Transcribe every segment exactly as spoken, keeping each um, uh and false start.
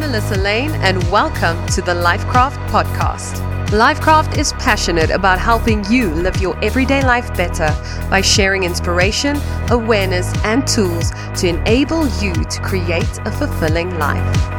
Melissa Lane, and welcome to the Lifecraft podcast. Lifecraft is passionate about helping you live your everyday life better by sharing inspiration, awareness, and tools to enable you to create a fulfilling life.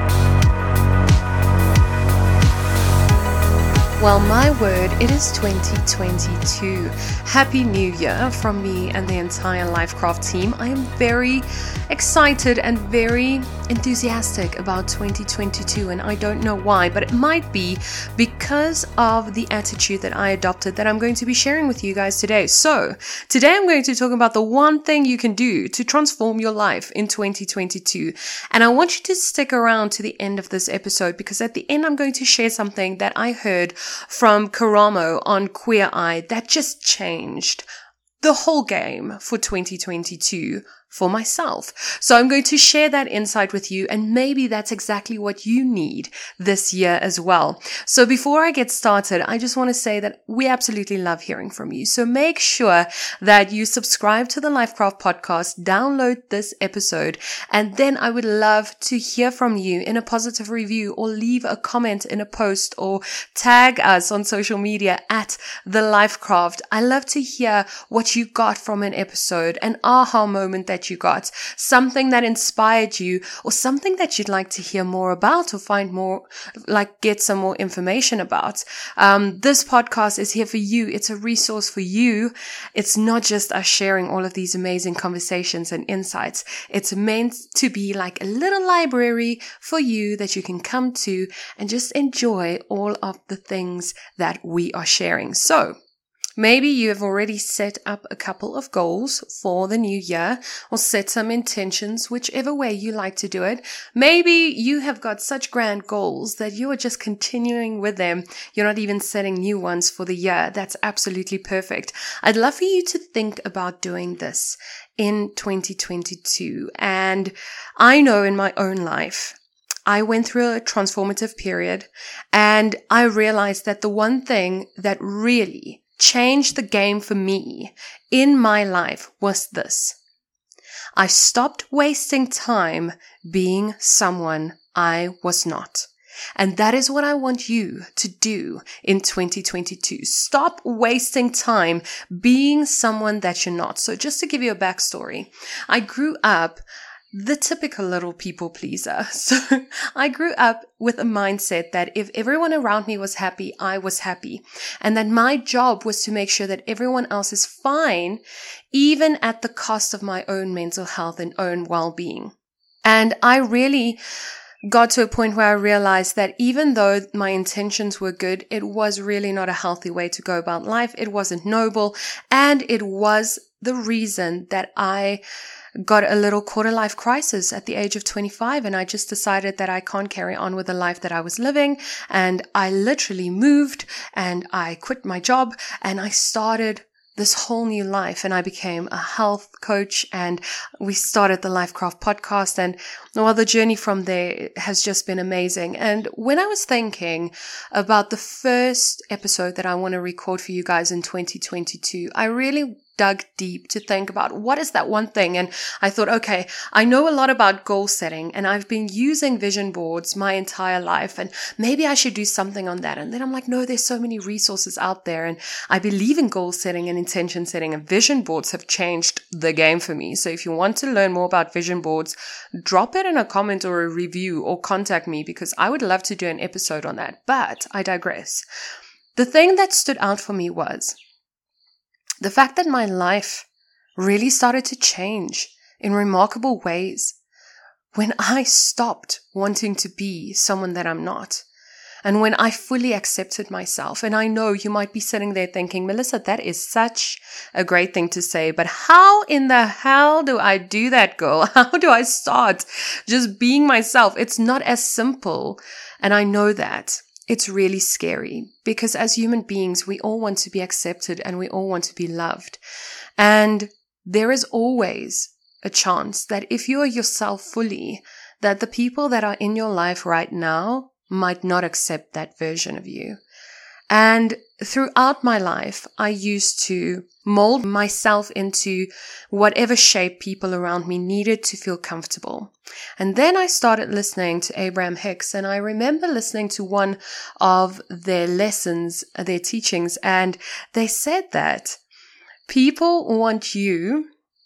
Well, my word, it is twenty twenty-two. Happy New Year from me and the entire Lifecraft team. I am very excited and very enthusiastic about twenty twenty-two, and I don't know why, but it might be because of the attitude that I adopted that I'm going to be sharing with you guys today. So, today I'm going to talk about the one thing you can do to transform your life in twenty twenty-two. And I want you to stick around to the end of this episode because at the end I'm going to share something that I heard from Karamo on Queer Eye that just changed the whole game for twenty twenty-two for myself. So I'm going to share that insight with you, and maybe that's exactly what you need this year as well. So before I get started, I just want to say that we absolutely love hearing from you. So make sure that you subscribe to the Lifecraft podcast, download this episode, and then I would love to hear from you in a positive review or leave a comment in a post or tag us on social media at the Lifecraft. I love to hear what you got from an episode, an aha moment that you got, something that inspired you, or something that you'd like to hear more about or find more, like get some more information about. Um, this podcast is here for you. It's a resource for you. It's not just us sharing all of these amazing conversations and insights. It's meant to be like a little library for you that you can come to and just enjoy all of the things that we are sharing. So, maybe you have already set up a couple of goals for the new year or set some intentions, whichever way you like to do it. Maybe you have got such grand goals that you are just continuing with them. You're not even setting new ones for the year. That's absolutely perfect. I'd love for you to think about doing this in twenty twenty-two. And I know in my own life, I went through a transformative period, and I realized that the one thing that really changed the game for me in my life was this. I stopped wasting time being someone I was not. And that is what I want you to do in twenty twenty-two. Stop wasting time being someone that you're not. So just to give you a backstory, I grew up the typical little people pleaser. So I grew up with a mindset that if everyone around me was happy, I was happy. And that my job was to make sure that everyone else is fine, even at the cost of my own mental health and own well-being. And I really got to a point where I realized that even though my intentions were good, it was really not a healthy way to go about life. It wasn't noble. And it was the reason that I got a little quarter life crisis at the age of twenty-five, and I just decided that I can't carry on with the life that I was living, and I literally moved and I quit my job and I started this whole new life, and I became a health coach, and we started the Lifecraft podcast, and well, the journey from there has just been amazing. And when I was thinking about the first episode that I want to record for you guys in twenty twenty-two, I really dug deep to think about what is that one thing. And I thought, okay, I know a lot about goal setting, and I've been using vision boards my entire life, and maybe I should do something on that. And then I'm like, no, there's so many resources out there, and I believe in goal setting and intention setting, and vision boards have changed the game for me. So if you want to learn more about vision boards, drop it in a comment or a review or contact me, because I would love to do an episode on that. But I digress. The thing that stood out for me was the fact that my life really started to change in remarkable ways when I stopped wanting to be someone that I'm not. And when I fully accepted myself. And I know you might be sitting there thinking, Melissa, that is such a great thing to say, but how in the hell do I do that, girl? How do I start just being myself? It's not as simple. And I know that. It's really scary because as human beings, we all want to be accepted and we all want to be loved. And there is always a chance that if you are yourself fully, that the people that are in your life right now might not accept that version of you. And throughout my life, I used to mold myself into whatever shape people around me needed to feel comfortable. And then I started listening to Abraham Hicks, and I remember listening to one of their lessons, their teachings, and they said that people want you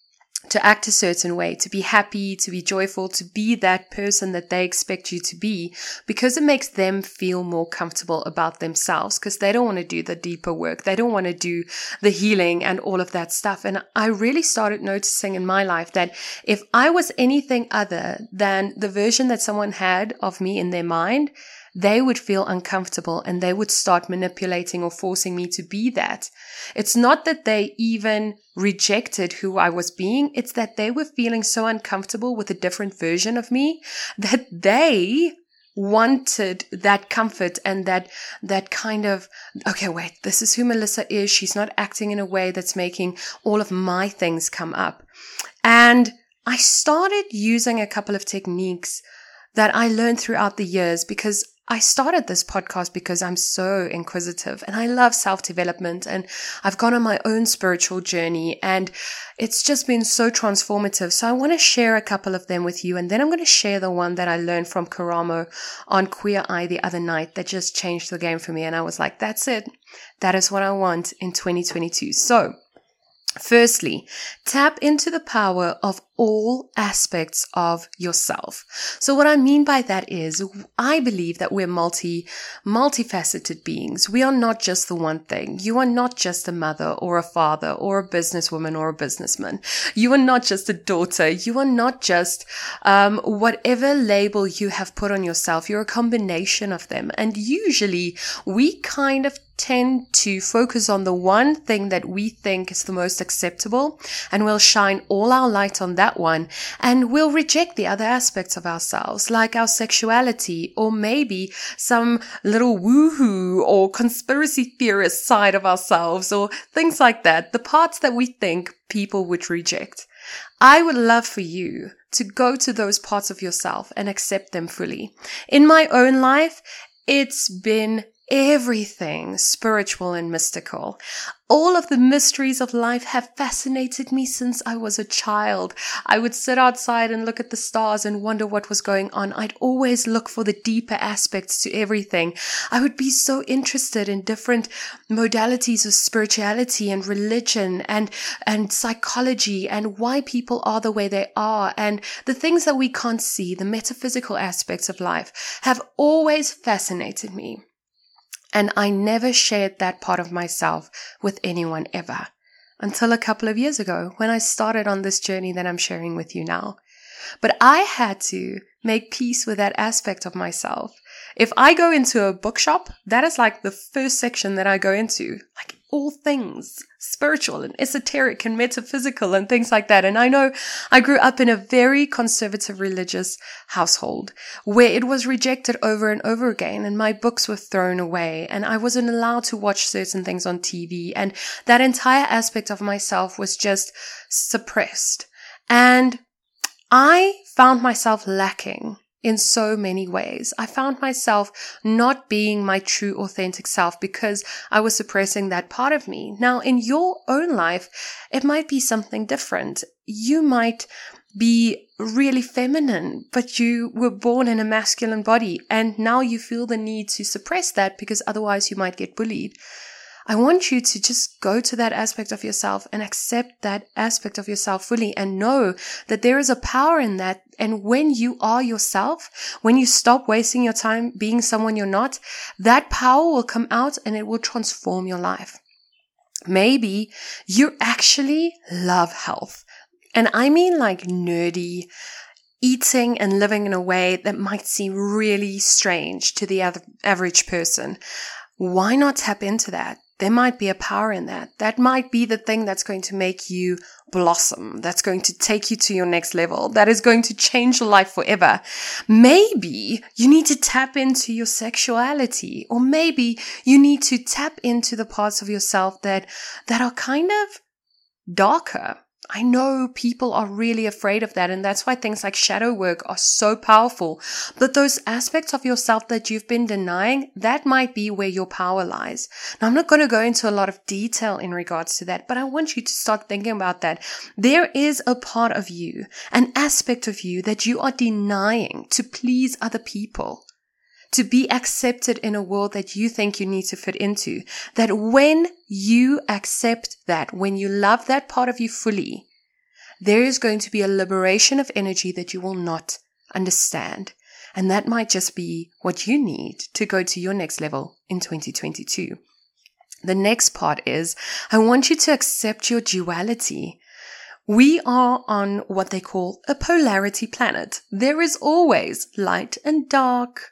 to act a certain way, to be happy, to be joyful, to be that person that they expect you to be, because it makes them feel more comfortable about themselves, because they don't want to do the deeper work. They don't want to do the healing and all of that stuff. And I really started noticing in my life that if I was anything other than the version that someone had of me in their mind, they would feel uncomfortable and they would start manipulating or forcing me to be that. It's not that they even rejected who I was being. It's that they were feeling so uncomfortable with a different version of me that they wanted that comfort and that, that kind of, okay, wait, this is who Melissa is. She's not acting in a way that's making all of my things come up. And I started using a couple of techniques that I learned throughout the years, because I started this podcast because I'm so inquisitive and I love self-development, and I've gone on my own spiritual journey and it's just been so transformative. So I want to share a couple of them with you, and then I'm going to share the one that I learned from Karamo on Queer Eye the other night that just changed the game for me. And I was like, that's it. That is what I want in twenty twenty-two. So firstly, tap into the power of all aspects of yourself. So what I mean by that is, I believe that we're multi, multifaceted beings. We are not just the one thing. You are not just a mother or a father or a businesswoman or a businessman. You are not just a daughter. You are not just um, whatever label you have put on yourself. You're a combination of them. And usually we kind of tend to focus on the one thing that we think is the most acceptable, and we'll shine all our light on that one, and we'll reject the other aspects of ourselves, like our sexuality, or maybe some little woohoo or conspiracy theorist side of ourselves, or things like that, the parts that we think people would reject. I would love for you to go to those parts of yourself and accept them fully. In my own life, it's been everything spiritual and mystical. All of the mysteries of life have fascinated me since I was a child. I would sit outside and look at the stars and wonder what was going on. I'd always look for the deeper aspects to everything. I would be so interested in different modalities of spirituality and religion and, and psychology and why people are the way they are, and the things that we can't see, the metaphysical aspects of life, have always fascinated me. And I never shared that part of myself with anyone ever, until a couple of years ago when I started on this journey that I'm sharing with you now. But I had to make peace with that aspect of myself. If I go into a bookshop, that is like the first section that I go into, like all things spiritual and esoteric and metaphysical and things like that. And I know I grew up in a very conservative religious household where it was rejected over and over again, and my books were thrown away, and I wasn't allowed to watch certain things on T V, and that entire aspect of myself was just suppressed. And I found myself lacking in so many ways. I found myself not being my true, authentic self because I was suppressing that part of me. Now, in your own life, it might be something different. You might be really feminine, but you were born in a masculine body, and now you feel the need to suppress that because otherwise you might get bullied. I want you to just go to that aspect of yourself and accept that aspect of yourself fully, and know that there is a power in that. And when you are yourself, when you stop wasting your time being someone you're not, that power will come out and it will transform your life. Maybe you actually love health. And I mean like nerdy, eating and living in a way that might seem really strange to the other average person. Why not tap into that? There might be a power in that. That might be the thing that's going to make you blossom, that's going to take you to your next level, that is going to change your life forever. Maybe you need to tap into your sexuality, or maybe you need to tap into the parts of yourself that, that are kind of darker. I know people are really afraid of that, and that's why things like shadow work are so powerful. But those aspects of yourself that you've been denying, that might be where your power lies. Now, I'm not going to go into a lot of detail in regards to that, but I want you to start thinking about that. There is a part of you, an aspect of you that you are denying to please other people, to be accepted in a world that you think you need to fit into. That when you accept that, when you love that part of you fully, there is going to be a liberation of energy that you will not understand. And that might just be what you need to go to your next level in twenty twenty-two. The next part is, I want you to accept your duality. We are on what they call a polarity planet. There is always light and dark,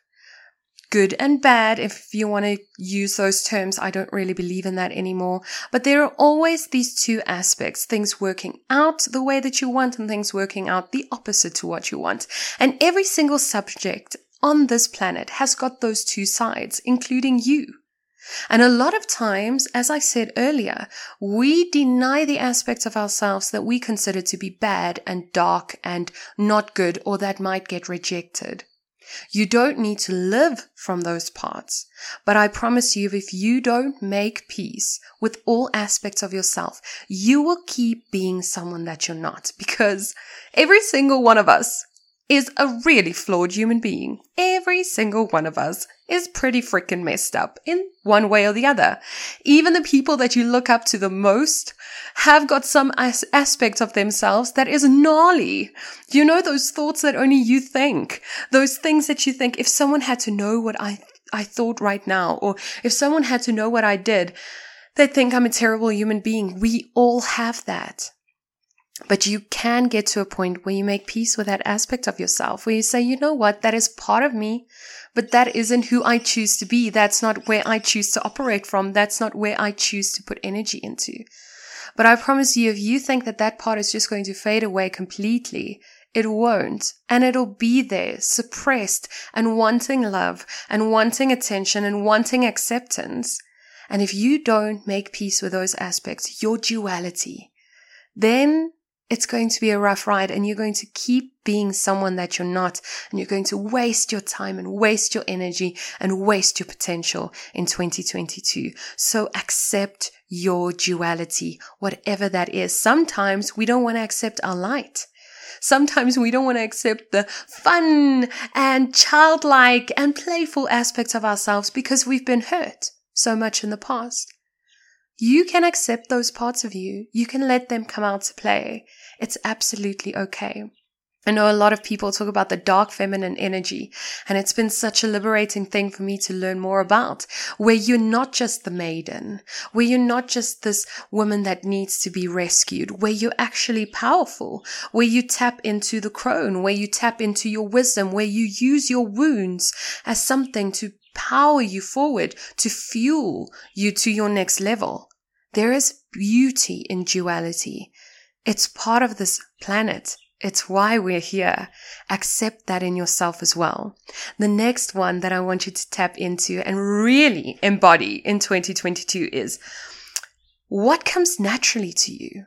good and bad, if you want to use those terms. I don't really believe in that anymore. But there are always these two aspects, things working out the way that you want and things working out the opposite to what you want. And every single subject on this planet has got those two sides, including you. And a lot of times, as I said earlier, we deny the aspects of ourselves that we consider to be bad and dark and not good, or that might get rejected. You don't need to live from those parts. But I promise you, if you don't make peace with all aspects of yourself, you will keep being someone that you're not. Because every single one of us is a really flawed human being. Every single one of us is pretty freaking messed up in one way or the other. Even the people that you look up to the most have got some as- aspect of themselves that is gnarly. You know, those thoughts that only you think, those things that you think, if someone had to know what I, I thought right now, or if someone had to know what I did, they'd think I'm a terrible human being. We all have that. But you can get to a point where you make peace with that aspect of yourself, where you say, you know what, that is part of me, but that isn't who I choose to be. That's not where I choose to operate from. That's not where I choose to put energy into. But I promise you, if you think that that part is just going to fade away completely, it won't. And it'll be there, suppressed and wanting love and wanting attention and wanting acceptance. And if you don't make peace with those aspects, your duality, then it's going to be a rough ride, and you're going to keep being someone that you're not, and you're going to waste your time and waste your energy and waste your potential in twenty twenty-two. So accept your duality, whatever that is. Sometimes we don't want to accept our light. Sometimes we don't want to accept the fun and childlike and playful aspects of ourselves because we've been hurt so much in the past. You can accept those parts of you. You can let them come out to play. It's absolutely okay. I know a lot of people talk about the dark feminine energy, and it's been such a liberating thing for me to learn more about, where you're not just the maiden, where you're not just this woman that needs to be rescued, where you're actually powerful, where you tap into the crone, where you tap into your wisdom, where you use your wounds as something to power you forward, to fuel you to your next level. There is beauty in duality. It's part of this planet. It's why we're here. Accept that in yourself as well. The next one that I want you to tap into and really embody in twenty twenty-two is, what comes naturally to you?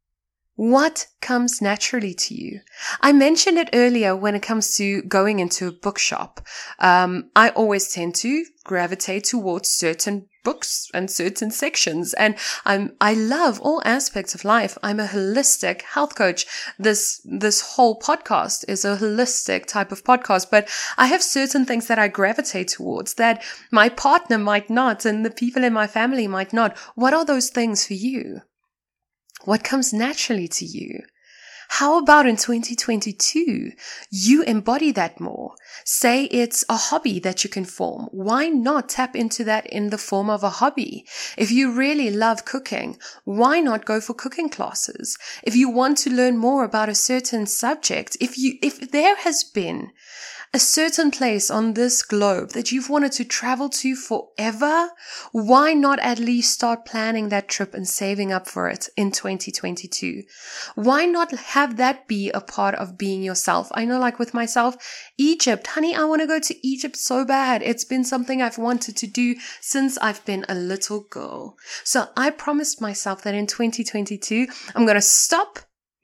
What comes naturally to you? I mentioned it earlier when it comes to going into a bookshop. Um, I always tend to gravitate towards certain books and certain sections. And I'm, I love all aspects of life. I'm a holistic health coach. This, this whole podcast is a holistic type of podcast, but I have certain things that I gravitate towards that my partner might not, and the people in my family might not. What are those things for you? What comes naturally to you? How about in twenty twenty-two, you embody that more? Say it's a hobby that you can form. Why not tap into that in the form of a hobby? If you really love cooking, why not go for cooking classes? If you want to learn more about a certain subject, if you, if there has been a certain place on this globe that you've wanted to travel to forever, why not at least start planning that trip and saving up for it in twenty twenty-two? Why not have that be a part of being yourself? I know, like with myself, Egypt, honey, I want to go to Egypt so bad. It's been something I've wanted to do since I've been a little girl. So I promised myself that in twenty twenty-two, I'm going to stop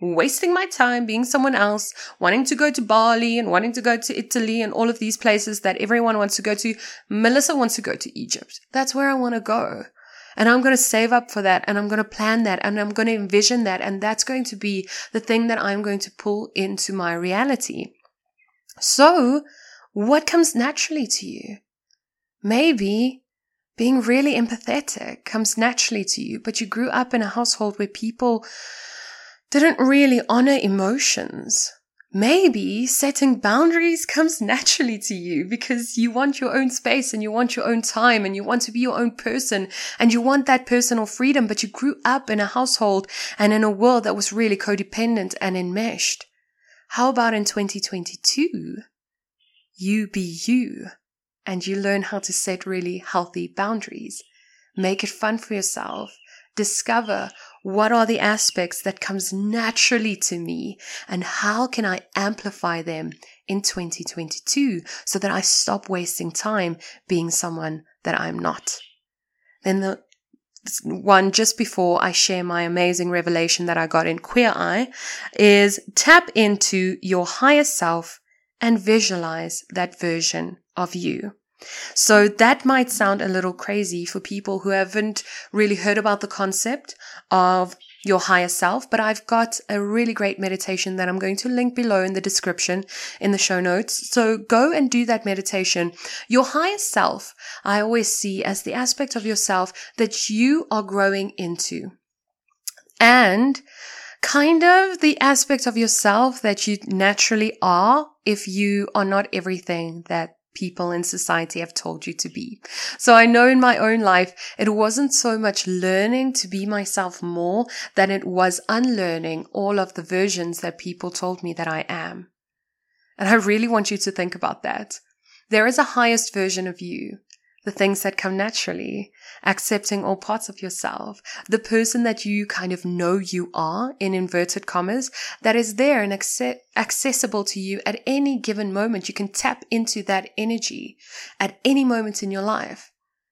wasting my time being someone else, wanting to go to Bali and wanting to go to Italy and all of these places that everyone wants to go to. Melissa wants to go to Egypt. That's where I want to go. And I'm going to save up for that, and I'm going to plan that, and I'm going to envision that, and that's going to be the thing that I'm going to pull into my reality. So, what comes naturally to you? Maybe being really empathetic comes naturally to you, but you grew up in a household where people didn't really honor emotions. Maybe setting boundaries comes naturally to you because you want your own space and you want your own time and you want to be your own person and you want that personal freedom, but you grew up in a household and in a world that was really codependent and enmeshed. How about in twenty twenty-two, you be you and you learn how to set really healthy boundaries, make it fun for yourself, discover what are the aspects that comes naturally to me and how can I amplify them in twenty twenty-two so that I stop wasting time being someone that I'm not. Then the one just before I share my amazing revelation that I got in Queer Eye is tap into your higher self and visualize that version of you. So that might sound a little crazy for people who haven't really heard about the concept of your higher self, but I've got a really great meditation that I'm going to link below in the description in the show notes. So go and do that meditation. Your higher self, I always see as the aspect of yourself that you are growing into. And kind of the aspect of yourself that you naturally are if you are not everything that people in society have told you to be. So I know in my own life, it wasn't so much learning to be myself more than it was unlearning all of the versions that people told me that I am. And I really want you to think about that. There is a highest version of you, the things that come naturally, accepting all parts of yourself, the person that you kind of know you are, in inverted commas, that is there and acce- accessible to you at any given moment. You can tap into that energy at any moment in your life.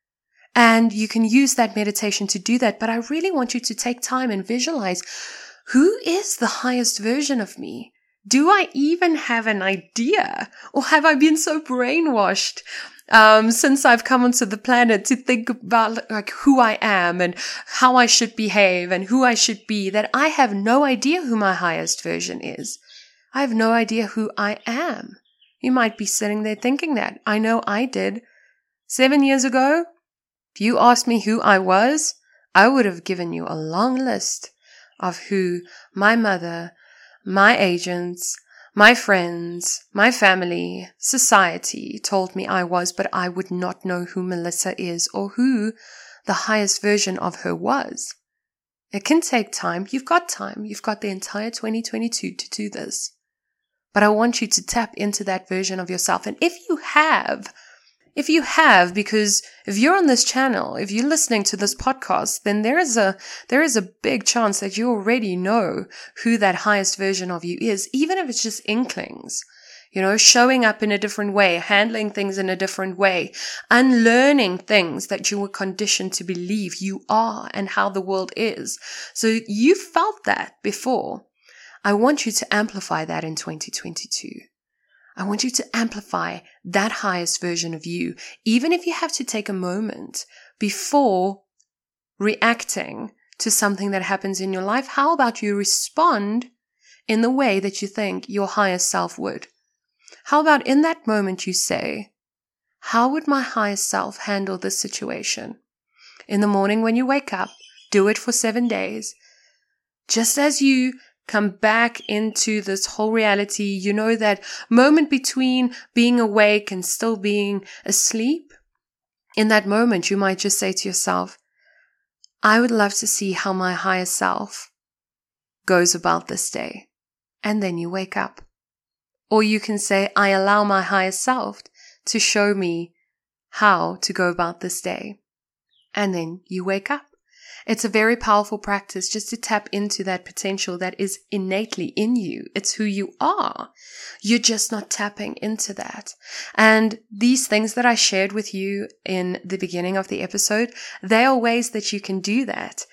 And you can use that meditation to do that. But I really want you to take time and visualize, who is the highest version of me? Do I even have an idea? Or have I been so brainwashed Um, since I've come onto the planet to think about like who I am and how I should behave and who I should be, that I have no idea who my highest version is. I have no idea who I am. You might be sitting there thinking that. I know I did. Seven years ago, if you asked me who I was, I would have given you a long list of who my mother, my agents, my friends, my family, society told me I was, but I would not know who Melissa is or who the highest version of her was. It can take time. You've got time. You've got the entire twenty twenty-two to do this. But I want you to tap into that version of yourself. And if you have, if you have, because if you're on this channel, if you're listening to this podcast, then there is a, there is a big chance that you already know who that highest version of you is, even if it's just inklings, you know, showing up in a different way, handling things in a different way, unlearning things that you were conditioned to believe you are and how the world is. So you felt that before. I want you to amplify that in twenty twenty-two. I want you to amplify that highest version of you, even if you have to take a moment before reacting to something that happens in your life. How about you respond in the way that you think your higher self would? How about in that moment you say, how would my higher self handle this situation? In the morning when you wake up, do it for seven days. Just as you come back into this whole reality, you know that moment between being awake and still being asleep. In that moment, you might just say to yourself, I would love to see how my higher self goes about this day. And then you wake up. Or you can say, I allow my higher self to show me how to go about this day. And then you wake up. It's a very powerful practice just to tap into that potential that is innately in you. It's who you are. You're just not tapping into that. And these things that I shared with you in the beginning of the episode, they are ways that you can do that.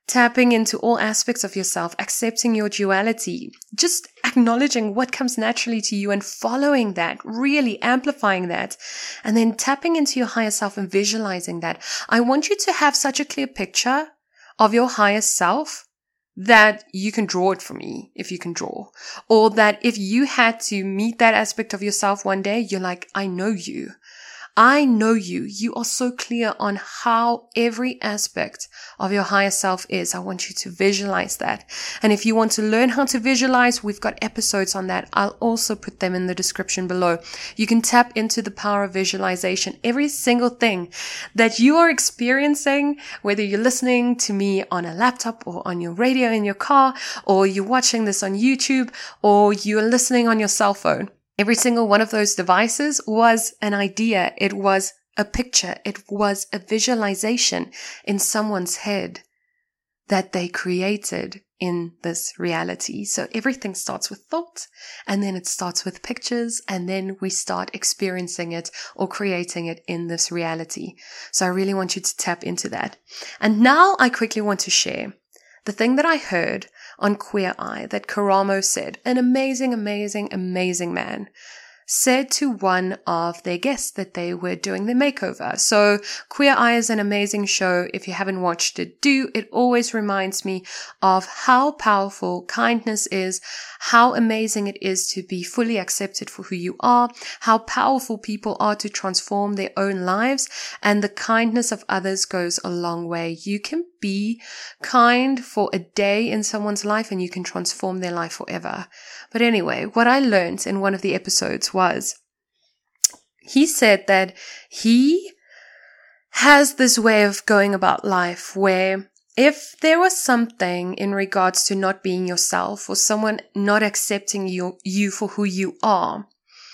tapping into all aspects of yourself, accepting your duality, just acknowledging what comes naturally to you and following that, really amplifying that, and then tapping into your higher self and visualizing that. I want you to have such a clear picture of your higher self that you can draw it for me if you can draw, or that if you had to meet that aspect of yourself one day, you're like, I know you. I know you. You are so clear on how every aspect of your higher self is. I want you to visualize that. And if you want to learn how to visualize, we've got episodes on that. I'll also put them in the description below. You can tap into the power of visualization. Every single thing that you are experiencing, whether you're listening to me on a laptop or on your radio in your car, or you're watching this on YouTube, or you're listening on your cell phone. Every single one of those devices was an idea. It was a picture. It was a visualization in someone's head that they created in this reality. So everything starts with thought, and then it starts with pictures, and then we start experiencing it or creating it in this reality. So I really want you to tap into that. And now I quickly want to share the thing that I heard on Queer Eye that Karamo said, an amazing, amazing, amazing man, said to one of their guests that they were doing the makeover. So Queer Eye is an amazing show. If you haven't watched it, do. It always reminds me of how powerful kindness is, how amazing it is to be fully accepted for who you are, how powerful people are to transform their own lives, and the kindness of others goes a long way. You can be kind for a day in someone's life and you can transform their life forever. But anyway, what I learned in one of the episodes was he said that he has this way of going about life where if there was something in regards to not being yourself or someone not accepting you, you for who you are,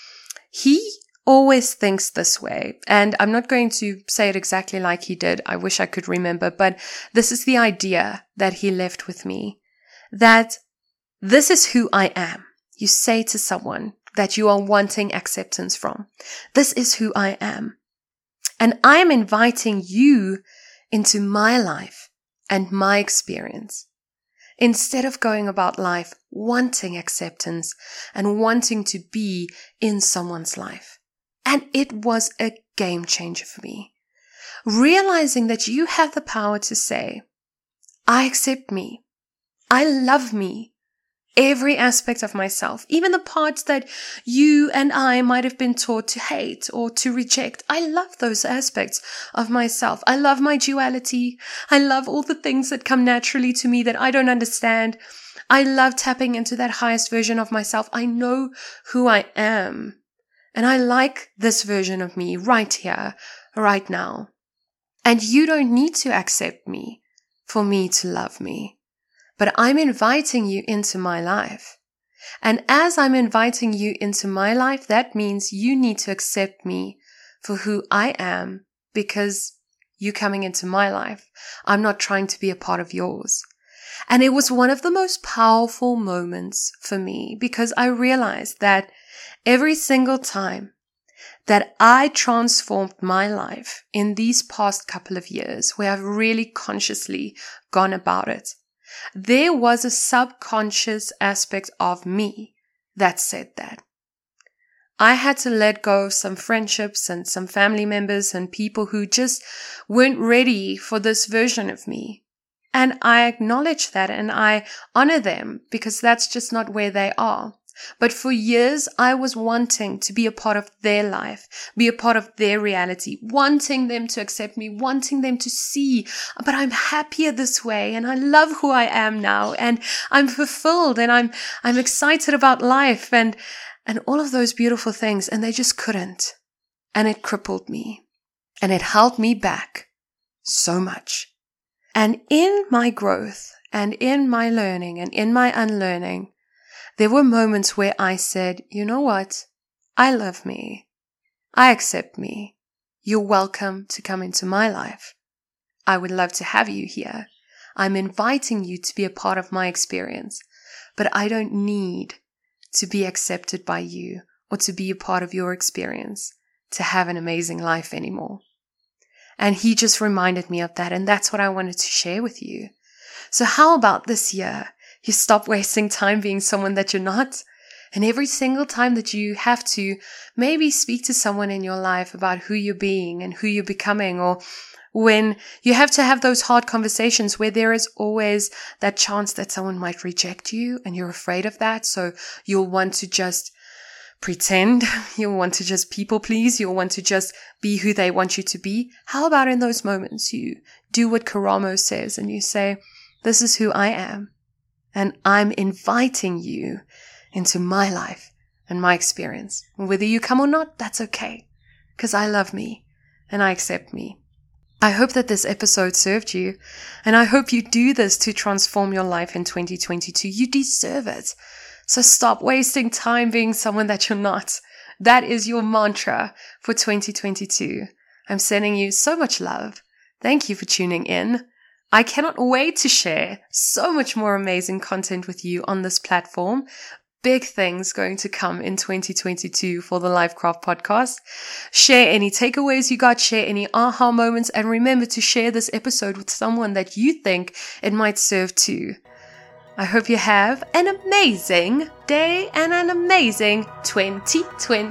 he always thinks this way. And I'm not going to say it exactly like he did. I wish I could remember, but this is the idea that he left with me, that this is who I am. You say to someone that you are wanting acceptance from, this is who I am. And I am inviting you into my life and my experience. Instead of going about life wanting acceptance and wanting to be in someone's life. And it was a game changer for me. Realizing that you have the power to say, I accept me. I love me. Every aspect of myself, even the parts that you and I might have been taught to hate or to reject. I love those aspects of myself. I love my duality. I love all the things that come naturally to me that I don't understand. I love tapping into that highest version of myself. I know who I am. And I like this version of me right here, right now. And you don't need to accept me for me to love me. But I'm inviting you into my life. And as I'm inviting you into my life, that means you need to accept me for who I am because you're coming into my life. I'm not trying to be a part of yours. And it was one of the most powerful moments for me because I realized that every single time that I transformed my life in these past couple of years where I've really consciously gone about it, there was a subconscious aspect of me that said that. I had to let go of some friendships and some family members and people who just weren't ready for this version of me. And I acknowledge that and I honor them because that's just not where they are. But for years, I was wanting to be a part of their life, be a part of their reality, wanting them to accept me, wanting them to see, but I'm happier this way and I love who I am now and I'm fulfilled and I'm, I'm excited about life and, and all of those beautiful things. And they just couldn't. And it crippled me and it held me back so much. And in my growth and in my learning and in my unlearning, there were moments where I said, you know what? I love me. I accept me. You're welcome to come into my life. I would love to have you here. I'm inviting you to be a part of my experience, but I don't need to be accepted by you or to be a part of your experience to have an amazing life anymore. And he just reminded me of that. And that's what I wanted to share with you. So how about this year? You stop wasting time being someone that you're not. And every single time that you have to maybe speak to someone in your life about who you're being and who you're becoming, or when you have to have those hard conversations where there is always that chance that someone might reject you and you're afraid of that. So you'll want to just pretend, you'll want to just people please, you'll want to just be who they want you to be. How about in those moments you do what Karamo says and you say, this is who I am, and I'm inviting you into my life and my experience. Whether you come or not, that's okay, because I love me and I accept me. I hope that this episode served you, and I hope you do this to transform your life in twenty twenty-two. You deserve it. So stop wasting time being someone that you're not. That is your mantra for twenty twenty-two. I'm sending you so much love. Thank you for tuning in. I cannot wait to share so much more amazing content with you on this platform. Big things going to come in twenty twenty-two for the Lifecraft podcast. Share any takeaways you got, share any aha moments, and remember to share this episode with someone that you think it might serve too. I hope you have an amazing day and an amazing twenty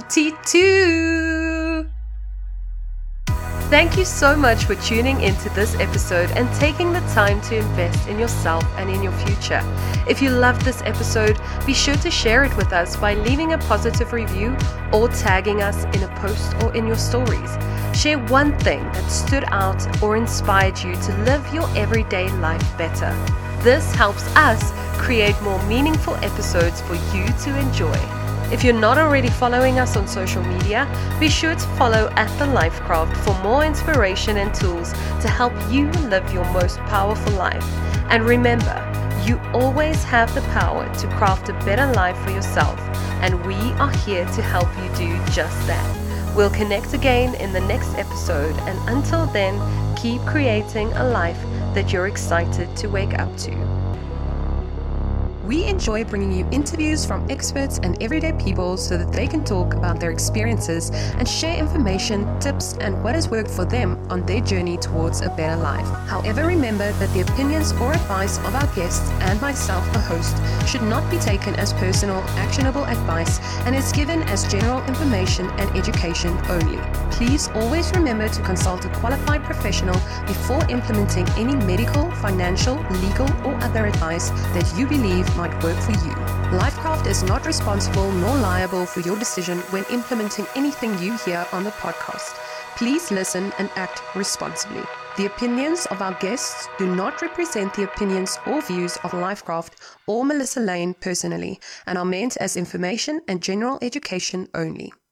twenty-two. Thank you so much for tuning into this episode and taking the time to invest in yourself and in your future. If you loved this episode, be sure to share it with us by leaving a positive review or tagging us in a post or in your stories. Share one thing that stood out or inspired you to live your everyday life better. This helps us create more meaningful episodes for you to enjoy. If you're not already following us on social media, be sure to follow at The Lifecraft for more inspiration and tools to help you live your most powerful life. And remember, you always have the power to craft a better life for yourself, and we are here to help you do just that. We'll connect again in the next episode, and until then, keep creating a life that you're excited to wake up to. We enjoy bringing you interviews from experts and everyday people so that they can talk about their experiences and share information, tips, and what has worked for them on their journey towards a better life. However, remember that the opinions or advice of our guests and myself, the host, should not be taken as personal, actionable advice and is given as general information and education only. Please always remember to consult a qualified professional before implementing any medical, financial, legal, or other advice that you believe might work for you. Lifecraft is not responsible nor liable for your decision when implementing anything you hear on the podcast. Please listen and act responsibly. The opinions of our guests do not represent the opinions or views of Lifecraft or Melissa Lane personally and are meant as information and general education only.